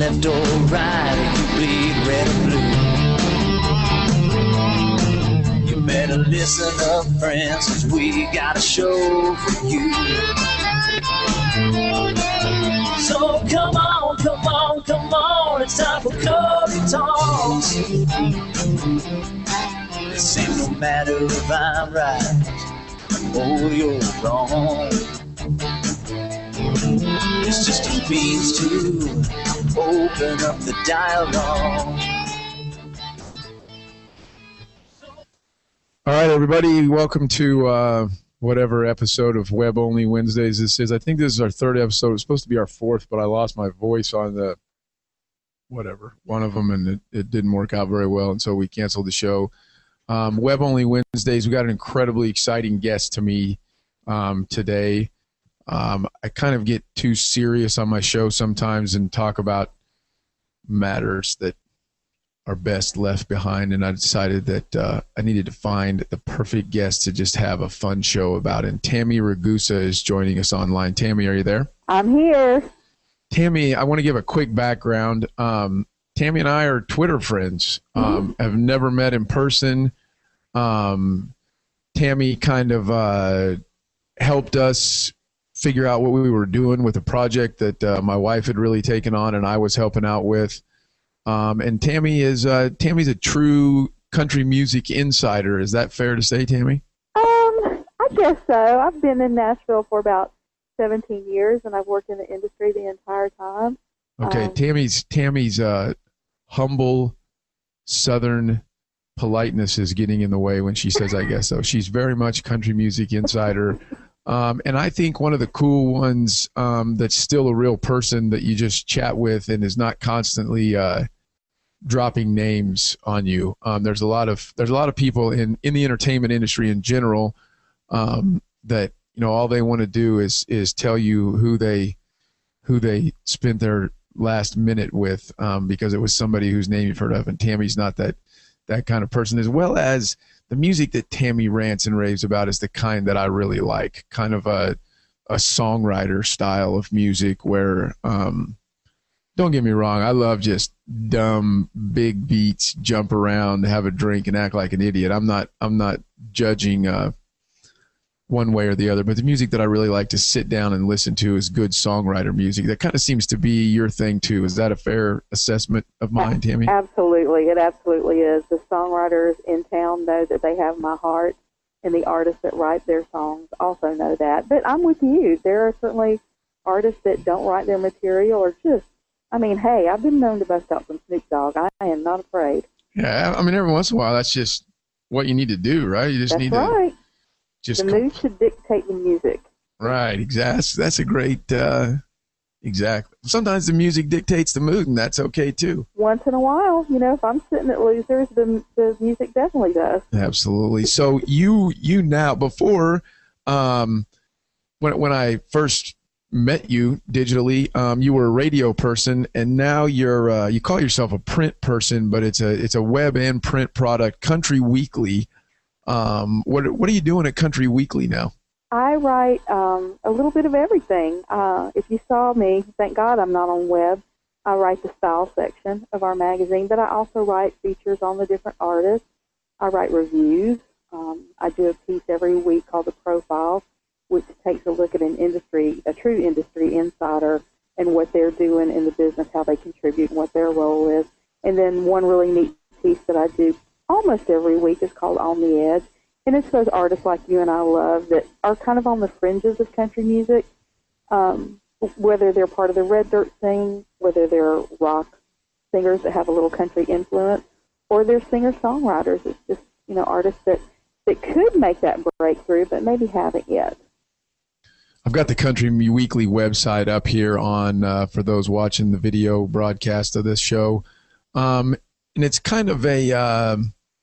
left or right, or you bleed red or blue. You better listen up, friends, 'cause we got a show for you. So come on, come on, come on, it's time for Coffee Talks. It seems no matter if I'm right or you're wrong, it's just a means to open up the dialogue. All right, everybody, welcome to whatever episode of Web Only Wednesdays this is. I think this is our third episode. It was supposed to be our fourth, but I lost my voice on the one of them, and it didn't work out very well, and so we canceled the show. Web Only Wednesdays, we got an incredibly exciting guest to me today. I kind of get too serious on my show sometimes and talk about matters that are best left behind, and I decided that I needed to find the perfect guest to just have a fun show about. And Tammy Ragusa is joining us online. Tammy, are you there? I'm here. Tammy, I want to give a quick background. Tammy and I are Twitter friends. Have never met in person. Tammy kind of helped us figure out what we were doing with a project that my wife had really taken on and I was helping out with. And Tammy's a true country music insider. Is that fair to say, Tammy? I guess so. I've been in Nashville for about 17 years, and I've worked in the industry the entire time. Okay, Tammy's humble Southern politeness is getting in the way when she says I guess so. She's very much country music insider. And I think one of the cool ones that's still a real person that you just chat with and is not constantly dropping names on you. There's a lot of people in the entertainment industry in general that all they want to do is tell you who they spent their last minute with because it was somebody whose name you've heard of. And Tammy's not that kind of person, as well as the music that Tammy rants and raves about is the kind that I really like, kind of a songwriter style of music where, don't get me wrong, I love just dumb, big beats, jump around, have a drink, and act like an idiot. I'm not judging one way or the other, but the music that I really like to sit down and listen to is good songwriter music. That kind of seems to be your thing too. Is that a fair assessment of mine, Tammy? Absolutely. It absolutely is. The songwriters in town know that they have my heart, and the artists that write their songs also know that. But I'm with you. There are certainly artists that don't write their material or just, hey, I've been known to bust out some Snoop Dogg. I am not afraid. Yeah, every once in a while, that's just what you need to do, right? You just need right. to just... The mood should dictate the music. Right, exactly. That's a great... Exactly. Sometimes the music dictates the mood, and that's okay too. Once in a while, if I'm sitting at Losers, the music definitely does. Absolutely. So you now, before, when I first met you digitally, you were a radio person, and now you're you call yourself a print person, but it's a web and print product, Country Weekly. What are you doing at Country Weekly now? I write a little bit of everything. If you saw me, thank God I'm not on web. I write the style section of our magazine, but I also write features on the different artists. I write reviews. I do a piece every week called The Profile, which takes a look at a true industry insider and what they're doing in the business, how they contribute, and what their role is. And then one really neat piece that I do almost every week is called On the Edge. And it's those artists like you and I love that are kind of on the fringes of country music, whether they're part of the red dirt scene, whether they're rock singers that have a little country influence, or they're singer-songwriters. It's just, artists that could make that breakthrough, but maybe haven't yet. I've got the Country Weekly website up here on for those watching the video broadcast of this show. And it's kind of a...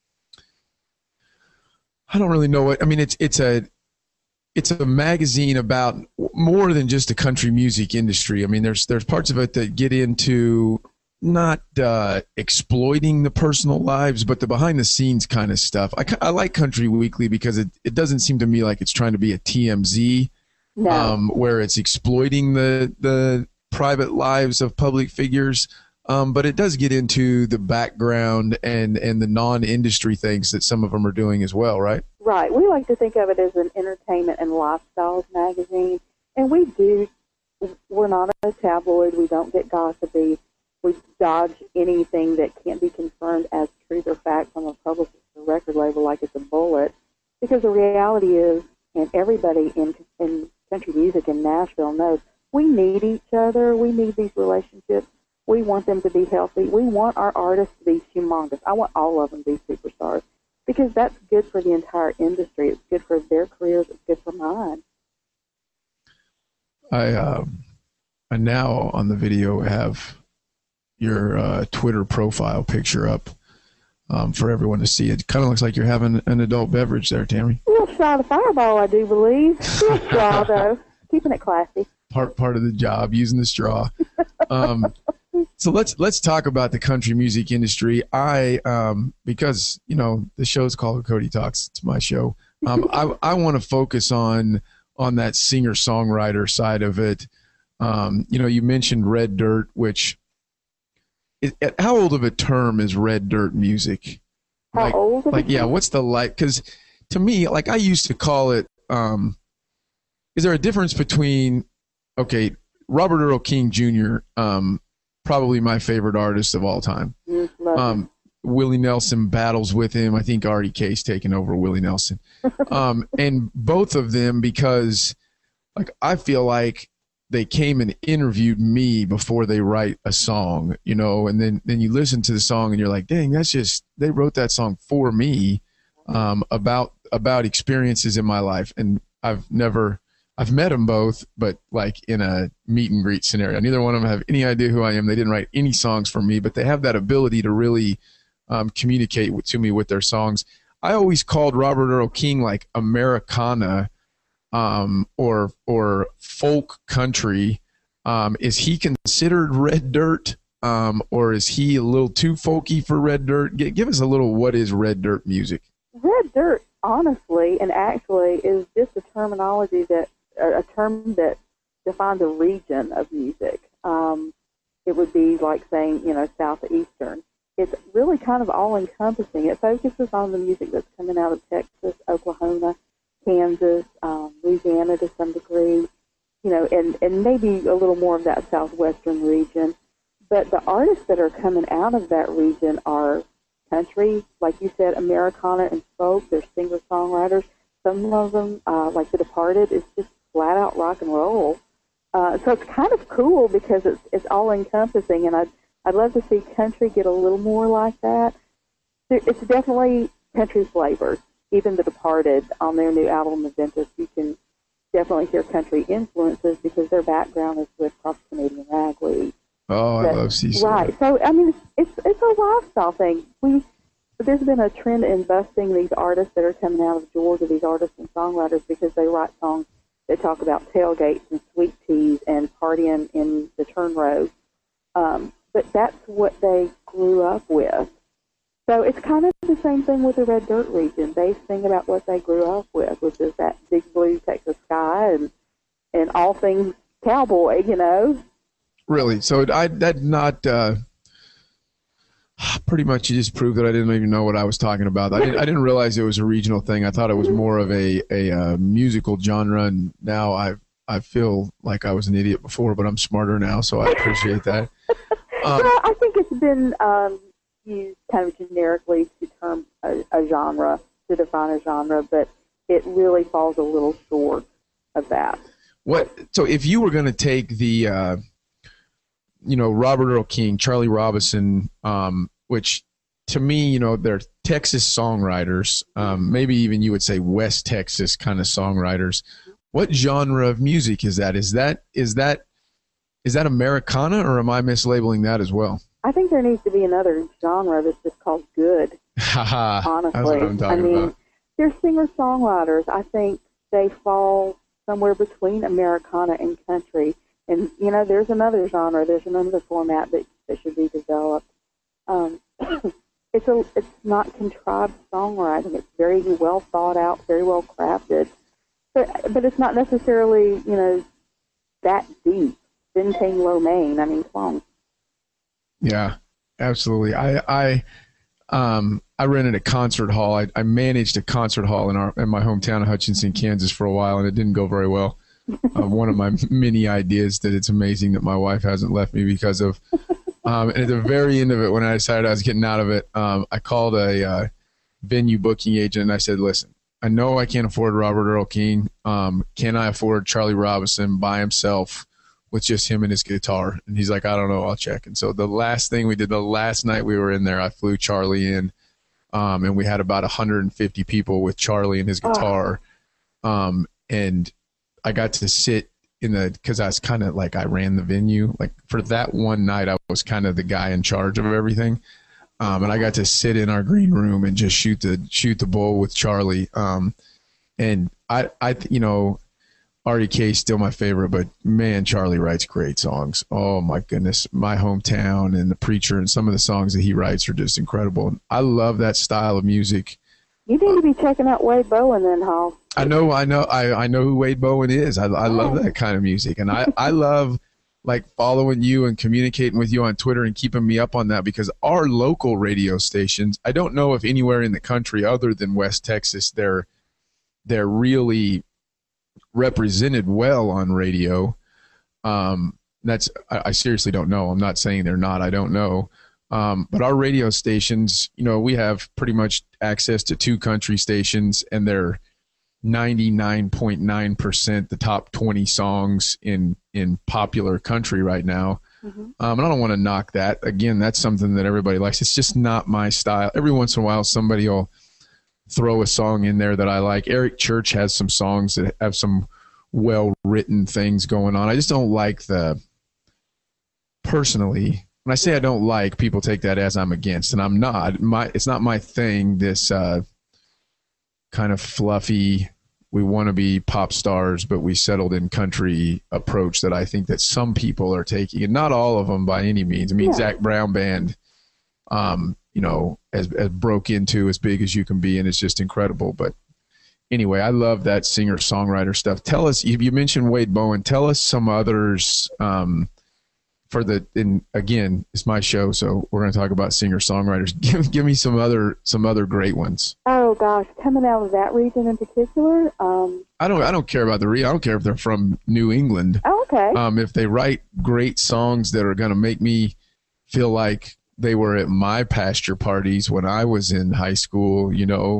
I don't really know what, it's a magazine about more than just the country music industry. There's parts of it that get into not exploiting the personal lives, but the behind the scenes kind of stuff. I like Country Weekly because it doesn't seem to me like it's trying to be a TMZ, no. Where it's exploiting the private lives of public figures. But it does get into the background and the non-industry things that some of them are doing as well, right? Right. We like to think of it as an entertainment and lifestyles magazine, and we do. We're not a tabloid. We don't get gossipy. We dodge anything that can't be confirmed as truth or fact from a publicist or record label like it's a bullet. Because the reality is, and everybody in country music in Nashville knows, we need each other. We need these relationships. We want them to be healthy. We want our artists to be humongous. I want all of them to be superstars because that's good for the entire industry. It's good for their careers. It's good for mine. I now on the video have your Twitter profile picture up for everyone to see. It kind of looks like you're having an adult beverage there, Tammy. A little shot of Fireball, I do believe. Still straw, though. Keeping it classy. Part of the job, using the straw. So let's talk about the country music industry. Because the show's called Cody Talks. It's my show. I want to focus on that singer-songwriter side of it. You mentioned Red Dirt, which how old of a term is Red Dirt music? How old? What's the because to me, I used to call it. Is there a difference between Robert Earl King Jr., probably my favorite artist of all time. Willie Nelson battles with him. I think Artie Kay's taken over Willie Nelson. And both of them, because I feel like they came and interviewed me before they write a song, and then you listen to the song and you're like, dang, they wrote that song for me, about experiences in my life. And I've met them both, but in a meet and greet scenario. Neither one of them have any idea who I am. They didn't write any songs for me, but they have that ability to really communicate to me with their songs. I always called Robert Earl King Americana, or folk country. Is he considered Red Dirt, or is he a little too folky for Red Dirt? Give us a little. What is Red Dirt music? Red Dirt, honestly and actually, is just a terminology a term that defines a region of music. It would be like saying, Southeastern. It's really kind of all-encompassing. It focuses on the music that's coming out of Texas, Oklahoma, Kansas, Louisiana to some degree, and maybe a little more of that southwestern region. But the artists that are coming out of that region are country, like you said, Americana and folk. They're singer-songwriters. Some of them, like The Departed, is just flat-out rock and roll. So it's kind of cool because it's all-encompassing, and I'd love to see country get a little more like that. It's definitely country flavors. Even The Departed, on their new album, Aventus, you can definitely hear country influences because their background is with Cross Canadian Ragweed. Oh, I love CC. Right. So, it's a lifestyle thing. There's been a trend in busting these artists that are coming out of Georgia, these artists and songwriters, because they write songs that talk about tailgates and sweet teas and partying in the turn road. But that's what they grew up with. So it's kind of the same thing with the Red Dirt region. They sing about what they grew up with, which is that big blue Texas sky and all things cowboy, Really? So pretty much you just proved that I didn't even know what I was talking about. I didn't realize it was a regional thing. I thought it was more of a musical genre, and now I feel like I was an idiot before, but I'm smarter now, so I appreciate that. Well, I think it's been used kind of generically to term a genre, to define a genre, but it really falls a little short of that. So if you were going to take the Robert Earl King, Charlie Robison, which to me, they're Texas songwriters, maybe even you would say West Texas kind of songwriters. What genre of music is that? Is that Americana, or am I mislabeling that as well? I think there needs to be another genre that's just called good. Honestly, that's what I'm talking about. They're singer-songwriters. I think they fall somewhere between Americana and country. And, there's another genre, there's another format that should be developed. It's not contrived songwriting. It's very well thought out, very well crafted. But it's not necessarily, that deep. Vinting Lo Mein, come on. Yeah, absolutely. I rented a concert hall. I managed a concert hall in my hometown of Hutchinson, Kansas for a while, and it didn't go very well. One of my many ideas that it's amazing that my wife hasn't left me because of. And at the very end of it, when I decided I was getting out of it, I called a venue booking agent and I said, listen, I know I can't afford Robert Earl Keen. Can I afford Charlie Robinson by himself with just him and his guitar? And he's like, I don't know, I'll check. And so the last thing we did, the last night we were in there, I flew Charlie in, and we had about 150 people with Charlie and his guitar. And I got to sit because I was kind of like, I ran the venue. Like for that one night, I was kind of the guy in charge of everything. And I got to sit in our green room and just shoot the bull with Charlie. And I REK is still my favorite, but man, Charlie writes great songs. Oh my goodness. My Hometown and The Preacher and some of the songs that he writes are just incredible. I love that style of music. You need to be checking out Wade Bowen then, Hall. I know who Wade Bowen is. I love that kind of music. And I love like following you and communicating with you on Twitter and keeping me up on that, because our local radio stations, I don't know if anywhere in the country other than West Texas, they're really represented well on radio. I seriously don't know. I'm not saying they're not. I don't know. But our radio stations, we have pretty much access to 2 country stations, and they're 99.9% the top 20 songs in popular country right now. Mm-hmm. And I don't want to knock that. Again, that's something that everybody likes. It's just not my style. Every once in a while, somebody will throw a song in there that I like. Eric Church has some songs that have some well-written things going on. I just don't like personally, when I say I don't like, people take that as I'm against, and I'm not. It's not my thing, this kind of fluffy, we want to be pop stars, but we settled in country approach that I think that some people are taking, and not all of them by any means. I mean, Zac Brown Band, as broke into as big as you can be, and it's just incredible. But anyway, I love that singer-songwriter stuff. Tell us, you mentioned Wade Bowen. Tell us some others. Again, it's my show, so we're going to talk about singer-songwriters. Give me some other great ones. Oh gosh, coming out of that region in particular. I don't care about the region. I don't care if they're from New England. Oh, okay. If they write great songs that are going to make me feel like they were at my pasture parties when I was in high school,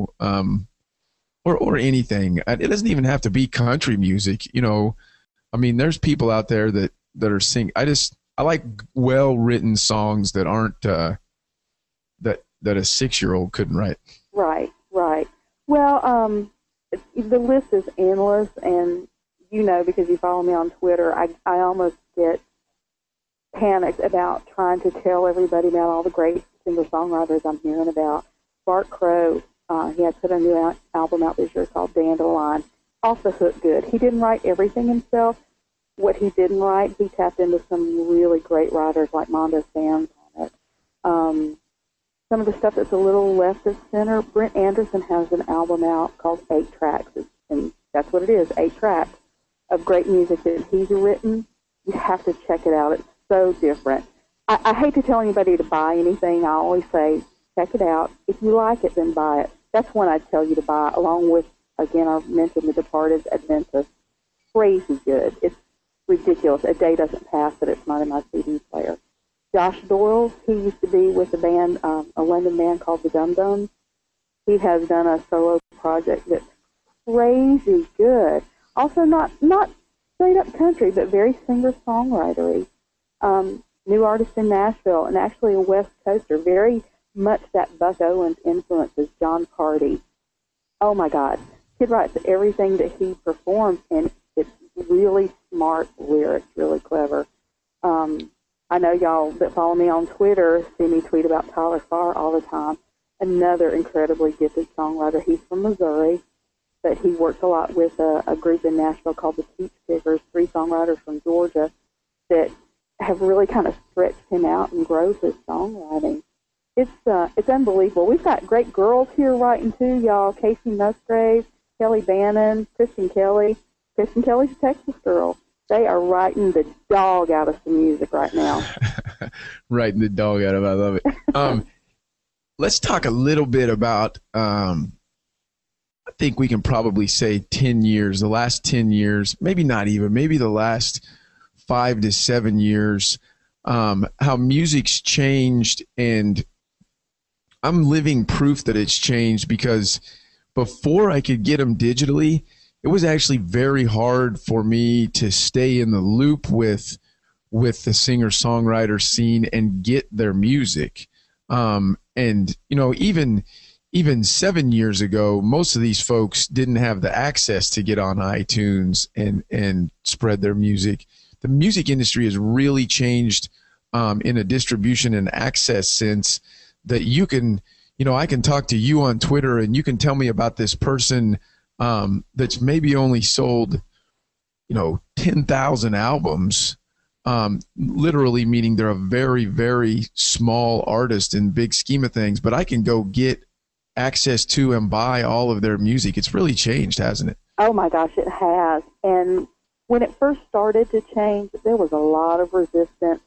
or anything. It doesn't even have to be country music. I mean, there's people out there that are singing. I like well-written songs that aren't that a 6-year-old couldn't write. Right. Well, the list is endless, and because you follow me on Twitter, I almost get panicked about trying to tell everybody about all the great singer-songwriters I'm hearing about. Bart Crow, he had put a new album out this year called Dandelion. Off the hook good. He didn't write everything himself. What he didn't write, he tapped into some really great writers like Mondo Sands on it. Some of the stuff that's a little less of center, Brent Anderson has an album out called 8 Tracks, and that's what it is, 8 tracks of great music that he's written. You have to check it out. It's so different. I hate to tell anybody to buy anything. I always say, check it out. If you like it, then buy it. That's one I'd tell you to buy, along with, again, I mentioned The Departed, Adventus. Crazy good. It's ridiculous. A day doesn't pass that it's not in my CD player. Josh Doyle, he used to be with a band, a London band called the Dum Dums. He has done a solo project that's crazy good. Also not straight up country, but very singer-songwritery. New artist in Nashville, and actually a West Coaster, very much that Buck Owens influences, John Carty. Oh my God. Kid writes everything that he performs, and it's really smart lyrics, really clever. I know y'all that follow me on Twitter see me tweet about Tyler Farr all the time. Another incredibly gifted songwriter. He's from Missouri, but he works a lot with a group in Nashville called the Peach Pickers, 3 songwriters from Georgia that have really kind of stretched him out and grows his songwriting. It's unbelievable. We've got great girls here writing too, y'all. Casey Musgrave, Kelly Bannon, Kristen Kelly. Kristen Kelly's a Texas girl. They are writing the dog out of some music right now. Writing the dog out of, I love it. Let's talk a little bit about, I think we can probably say 10 years, the last 10 years, maybe not even, maybe the last 5 to 7 years, how music's changed. And I'm living proof that it's changed, because before I could get them digitally, it was actually very hard for me to stay in the loop with the singer-songwriter scene and get their music. And, you know, even 7 years ago, most of these folks didn't have the access to get on iTunes and spread their music. The music industry has really changed in a distribution and access sense, that you can, you know, I can talk to you on Twitter and you can tell me about this person that's maybe only sold, you know, 10,000 albums, literally meaning they're a very, very small artist in big scheme of things, but I can go get access to and buy all of their music. It's really changed, hasn't it? Oh my gosh, it has. And when it first started to change, there was a lot of resistance.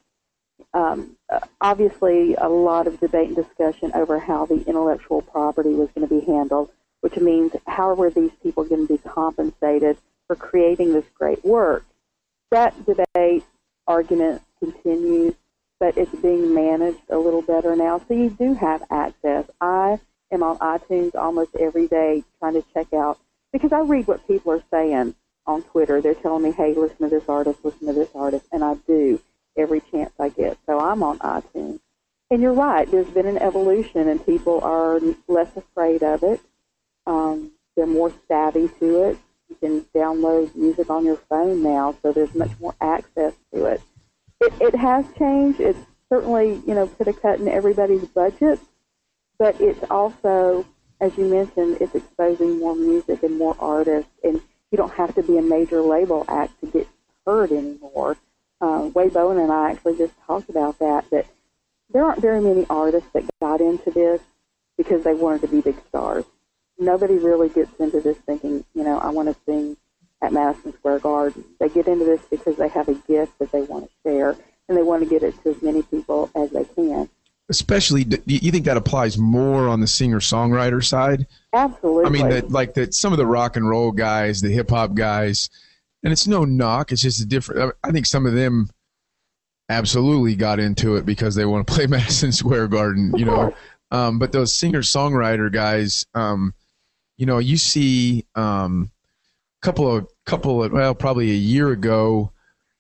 Obviously, a lot of debate and discussion over how the intellectual property was going to be handled, which means how were these people going to be compensated for creating this great work. That debate argument continues, but it's being managed a little better now. So you do have access. I am on iTunes almost every day trying to check out, because I read what people are saying on Twitter. They're telling me, hey, listen to this artist, and I do every chance I get. So I'm on iTunes. And you're right, there's been an evolution, and people are less afraid of it. They're more savvy to it. You can download music on your phone now, so there's much more access to it. It has changed. It's certainly, you know, put a cut in everybody's budget, but it's also, as you mentioned, it's exposing more music and more artists, and you don't have to be a major label act to get heard anymore. Wade Bowen and I actually just talked about that there aren't very many artists that got into this because they wanted to be big stars. Nobody really gets into this thinking, you know, I want to sing at Madison Square Garden. They get into this because they have a gift that they want to share, and they want to get it to as many people as they can. Especially, do you think that applies more on the singer-songwriter side? Absolutely. I mean, that some of the rock and roll guys, the hip-hop guys, and it's no knock, it's just a different, I think some of them absolutely got into it because they want to play Madison Square Garden, you know. But those singer-songwriter guys, you know, you see couple of probably a year ago,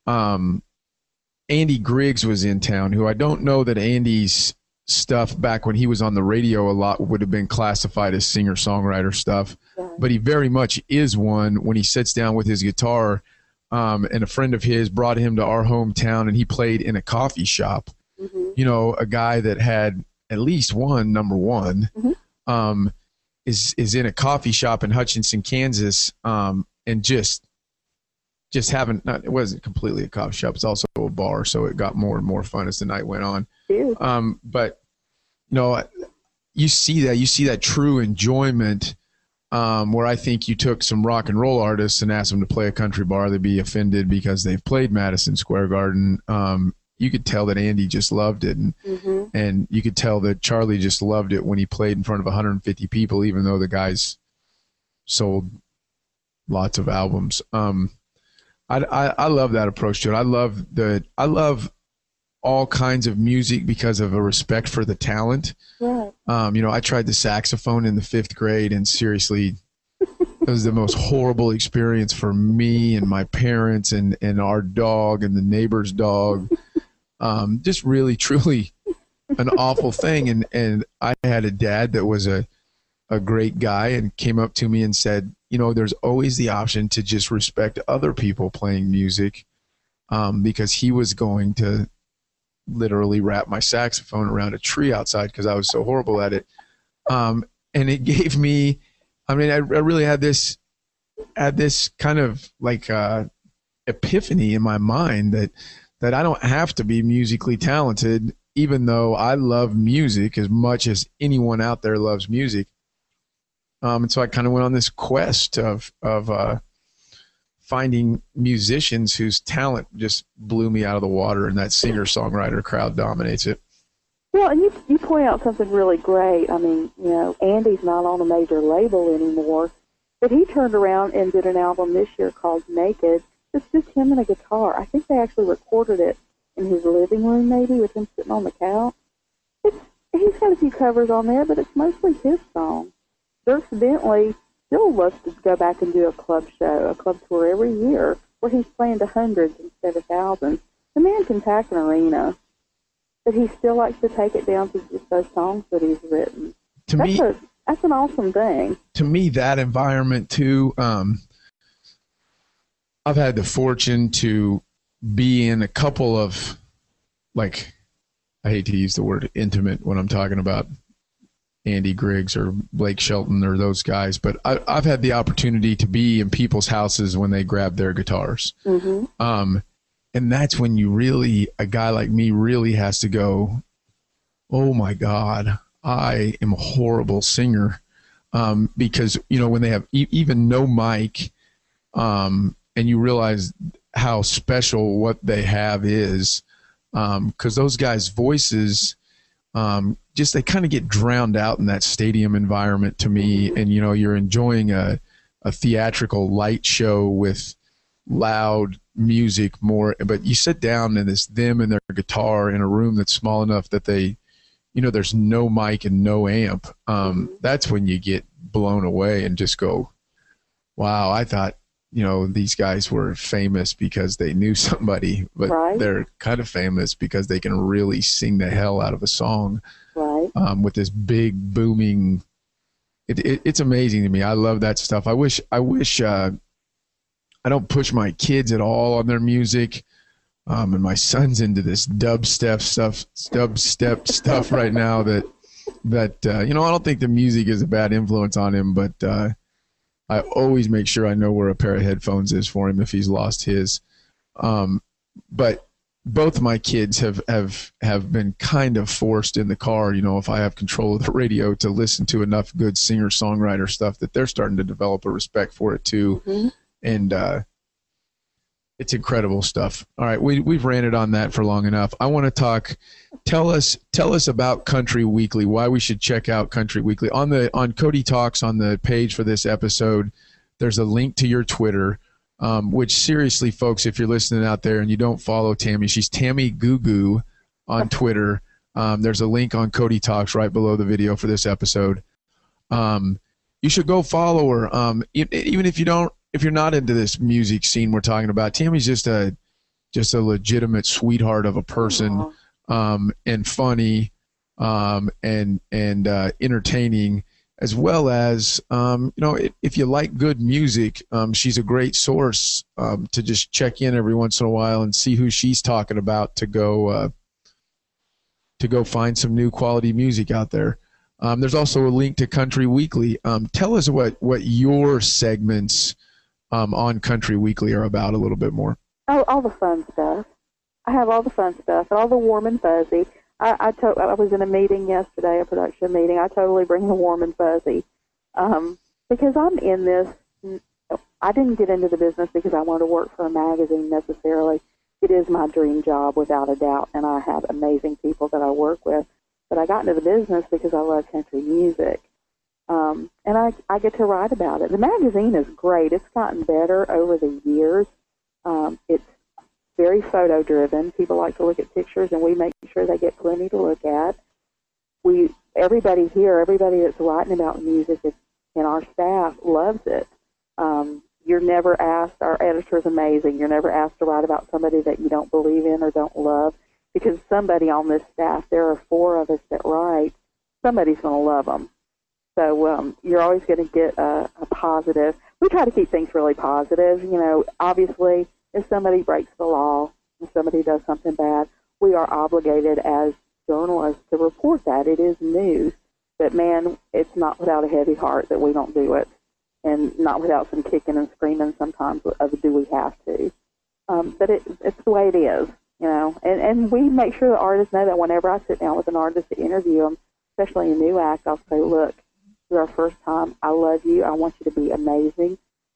Andy Griggs was in town, who I don't know that Andy's stuff back when he was on the radio a lot would have been classified as singer-songwriter stuff, but he very much is one when he sits down with his guitar. And a friend of his brought him to our hometown, and he played in a coffee shop. Mm-hmm. You know, a guy that had at least one number one, mm-hmm. Is in a coffee shop in Hutchinson, Kansas, and just haven't. Not, it wasn't completely a coffee shop; it's also a bar, so it got more and more fun as the night went on. But you know, you see that true enjoyment. Where I think you took some rock and roll artists and asked them to play a country bar, they'd be offended because they've played Madison Square Garden. You could tell that Andy just loved it, and mm-hmm. and you could tell that Charlie just loved it when he played in front of 150 people, even though the guys sold lots of albums. I love that approach to it. I love all kinds of music because of a respect for the talent. Yeah. You know, I tried the saxophone in the 5th grade, and seriously, it was the most horrible experience for me and my parents and our dog and the neighbor's dog. Just really, truly an awful thing. And I had a dad that was a great guy and came up to me and said, you know, there's always the option to just respect other people playing music, because he was going to literally wrap my saxophone around a tree outside because I was so horrible at it. And it gave me, I mean, I really had this kind of like epiphany in my mind that I don't have to be musically talented, even though I love music as much as anyone out there loves music. And so I kind of went on this quest of finding musicians whose talent just blew me out of the water, and that singer-songwriter crowd dominates it. Well, and you point out something really great. I mean, Andy's not on a major label anymore, but he turned around and did an album this year called Naked. It's just him and a guitar. I think they actually recorded it in his living room, maybe, with him sitting on the couch. He's got a few covers on there, but it's mostly his songs. Dirk Bentley still loves to go back and do a club tour every year, where he's playing to hundreds instead of thousands. The man can pack an arena, but he still likes to take it down to just those songs that he's written. That's an awesome thing. To me, that environment too. I've had the fortune to be in a couple of, like, I hate to use the word intimate when I'm talking about Andy Griggs or Blake Shelton or those guys, but I've had the opportunity to be in people's houses when they grab their guitars. Mm-hmm. And that's when a guy like me really has to go, oh my God, I am a horrible singer. Because, when they have even no mic, and you realize how special what they have is, because those guys' voices, they kind of get drowned out in that stadium environment to me. And, you're enjoying a theatrical light show with loud music more, but you sit down and it's them and their guitar in a room that's small enough that they, there's no mic and no amp. That's when you get blown away and just go, wow, I thought, these guys were famous because they knew somebody, but right. They're kind of famous because they can really sing the hell out of a song, right. With this big booming. It's amazing to me. I love that stuff. I wish I don't push my kids at all on their music. And my son's into this dubstep stuff right now that I don't think the music is a bad influence on him, but I always make sure I know where a pair of headphones is for him if he's lost his. But both of my kids have been kind of forced in the car, if I have control of the radio, to listen to enough good singer-songwriter stuff that they're starting to develop a respect for it too. Mm-hmm. And it's incredible stuff. All right, we've ranted on that for long enough. I want to talk. Tell us about Country Weekly. Why we should check out Country Weekly on Cody Talks on the page for this episode. There's a link to your Twitter, which seriously, folks, if you're listening out there and you don't follow Tammy, she's Tammy Gugu on Twitter. There's a link on Cody Talks right below the video for this episode. You should go follow her. Even if you're not into this music scene we're talking about, Tammy's just a legitimate sweetheart of a person, and funny, and entertaining, as well as, if you like good music, she's a great source, to just check in every once in a while and see who she's talking about to go find some new quality music out there. There's also a link to Country Weekly. Tell us what your segments on Country Weekly are about a little bit more. Oh, all the fun stuff. I have all the fun stuff, all the warm and fuzzy. I was in a meeting yesterday, a production meeting. I totally bring the warm and fuzzy, because I'm in this. I didn't get into the business because I wanted to work for a magazine necessarily. It is my dream job without a doubt, and I have amazing people that I work with. But I got into the business because I love country music. And I get to write about it. The magazine is great. It's gotten better over the years. It's very photo-driven. People like to look at pictures, and we make sure they get plenty to look at. Everybody that's writing about music in our staff loves it. You're never asked, our editor's amazing, you're never asked to write about somebody that you don't believe in or don't love, because somebody on this staff, there are 4 of us that write, somebody's going to love them. So you're always going to get a positive. We try to keep things really positive. Obviously, if somebody breaks the law, if somebody does something bad, we are obligated as journalists to report that. It is news. But, man, it's not without a heavy heart that we don't do it, and not without some kicking and screaming sometimes of do we have to. But it's the way it is, And we make sure the artists know that whenever I sit down with an artist to interview them, especially a new act, I'll say, look, this is our first time. I love you. I want you to be amazing.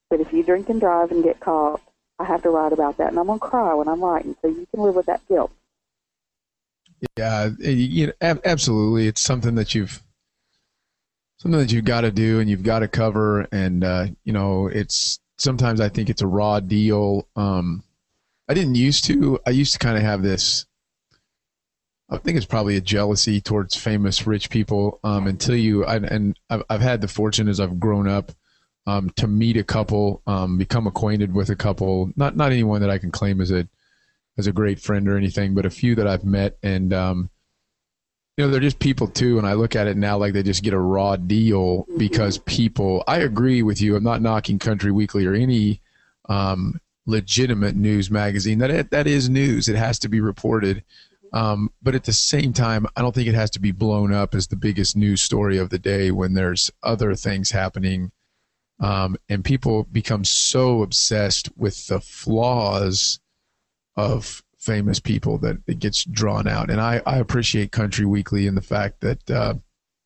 But if you drink and drive and get caught, I have to write about that, and I'm going to cry when I'm writing, so you can live with that guilt. Yeah, absolutely. It's something that you've got to do and you've got to cover. And, it's sometimes I think it's a raw deal. I used to kind of have this, I think it's probably a jealousy towards famous rich people until I've had the fortune as I've grown up to meet a couple, become acquainted with a couple, not anyone that I can claim as a great friend or anything, but a few that I've met. And, they're just people too. And I look at it now like they just get a raw deal because I agree with you. I'm not knocking Country Weekly or any legitimate news magazine. That is news. It has to be reported. But at the same time, I don't think it has to be blown up as the biggest news story of the day when there's other things happening. And people become so obsessed with the flaws of famous people that it gets drawn out. And I appreciate Country Weekly in the fact that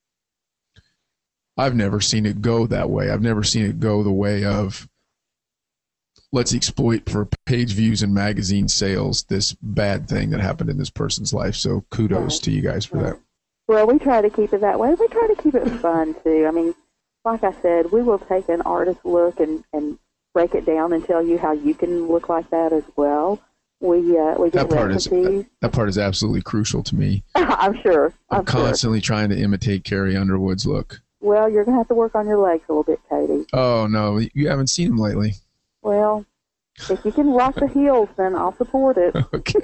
I've never seen it go that way. I've never seen it go the way of let's exploit for page views and magazine sales this bad thing that happened in this person's life. So kudos to you guys for that. Well, we try to keep it that way. We try to keep it fun too. I mean, like I said, we will take an artist look and break it down and tell you how you can look like that as well. We get recipes. That part is absolutely crucial to me. I'm sure. I'm constantly trying to imitate Carrie Underwood's look. Well, you're going to have to work on your legs a little bit, Katie. Oh, no. You haven't seen them lately. Well, if you can rock the heels, then I'll support it. Okay.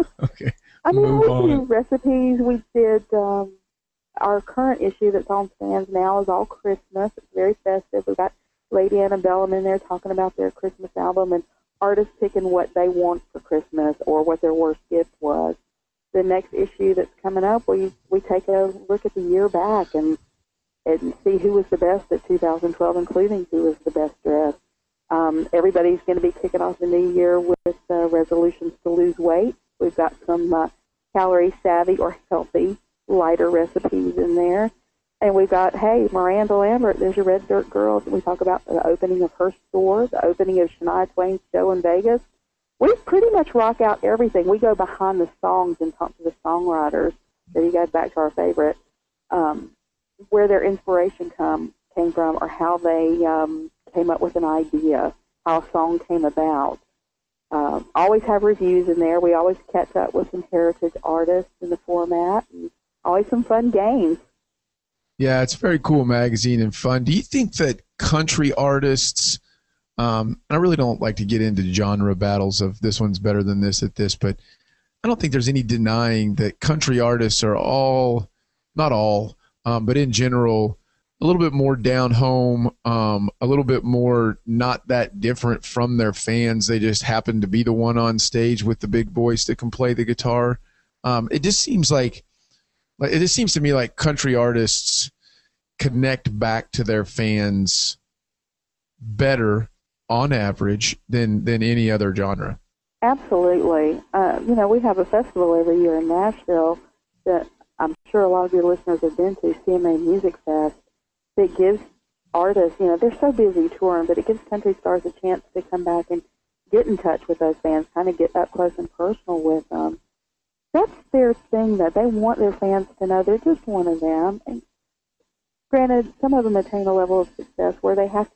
I mean, we do recipes. We did our current issue that's on stands now is all Christmas. It's very festive. We've got Lady Antebellum in there talking about their Christmas album and artists picking what they want for Christmas or what their worst gift was. The next issue that's coming up, we take a look at the year back and see who was the best at 2012, including who was the best dressed. Everybody's going to be kicking off the new year with resolutions to lose weight. We've got some calorie savvy or healthy, lighter recipes in there. And we've got, hey, Miranda Lambert, there's your Red Dirt Girl. We talk about the opening of her store, the opening of Shania Twain's show in Vegas. We pretty much rock out everything. We go behind the songs and talk to the songwriters. So you guys back to our favorite, where their inspiration came from or how they came up with an idea, how a song came about. Always have reviews in there. We always catch up with some heritage artists in the format, and always some fun games. Yeah, it's a very cool magazine and fun. Do you think that country artists, I really don't like to get into genre battles of this one's better than this at this, but I don't think there's any denying that country artists are all, not all, but in general, a little bit more down home, a little bit more not that different from their fans. They just happen to be the one on stage with the big voice that can play the guitar. It just seems to me like country artists connect back to their fans better on average than any other genre. Absolutely. We have a festival every year in Nashville that I'm sure a lot of your listeners have been to, CMA Music Fest, that gives artists, they're so busy touring, but it gives country stars a chance to come back and get in touch with those fans, kind of get up close and personal with them. That's their thing, that they want their fans to know they're just one of them. And granted, some of them attain a level of success where they have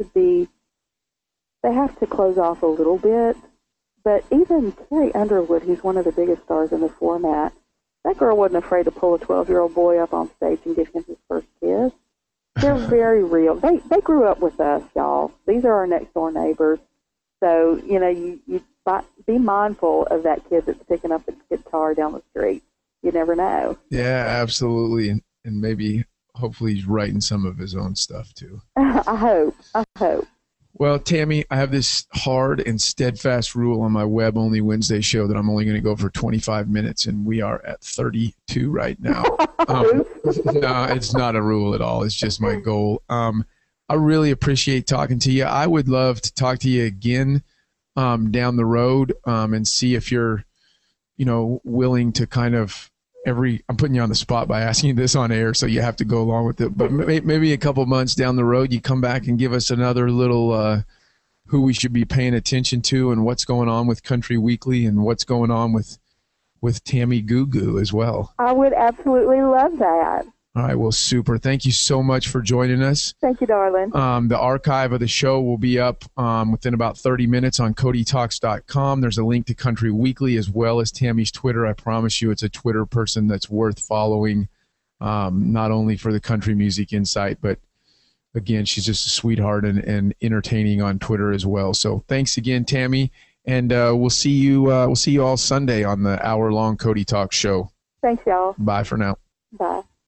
to close off a little bit. But even Carrie Underwood, who's one of the biggest stars in the format, that girl wasn't afraid to pull a 12-year-old boy up on stage and give him his first kiss. They're very real. They grew up with us, y'all. These are our next-door neighbors. So, you be mindful of that kid that's picking up the guitar down the street. You never know. Yeah, absolutely. And maybe, hopefully, he's writing some of his own stuff, too. I hope. Well, Tammy, I have this hard and steadfast rule on my web-only Wednesday show that I'm only going to go for 25 minutes, and we are at 32 right now. No, it's not a rule at all. It's just my goal. I really appreciate talking to you. I would love to talk to you again down the road and see if you're, willing to kind of I'm putting you on the spot by asking you this on air, so you have to go along with it. But maybe a couple months down the road, you come back and give us another little who we should be paying attention to and what's going on with Country Weekly and what's going on with Tammy Gugu as well. I would absolutely love that. All right, well, super. Thank you so much for joining us. Thank you, darling. The archive of the show will be up within about 30 minutes on CodyTalks.com. There's a link to Country Weekly as well as Tammy's Twitter. I promise you it's a Twitter person that's worth following, not only for the country music insight, but again, she's just a sweetheart and entertaining on Twitter as well. So thanks again, Tammy. And we'll see you all Sunday on the hour-long Cody Talk show. Thanks, y'all. Bye for now. Bye.